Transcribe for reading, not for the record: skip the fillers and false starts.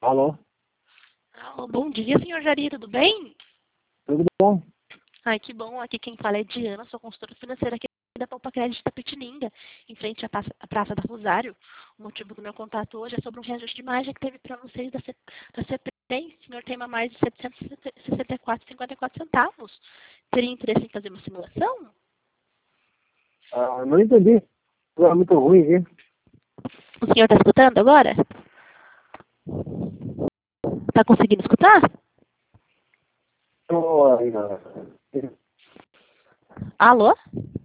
Alô? Bom dia, senhor Jari, tudo bem? Tudo bom? Ai, que bom. Aqui quem fala é Diana, sou consultora financeira aqui da Poupa Crédito da Petininga, em frente à Praça da Rosário. O motivo do meu contato hoje é sobre um reajuste de margem que teve para vocês da CPTEM. O senhor tem uma margem de 764,54 centavos. Teria interesse em fazer uma simulação? Não entendi. É muito ruim, viu? O senhor está escutando agora? Está conseguindo escutar? Tô, Alô?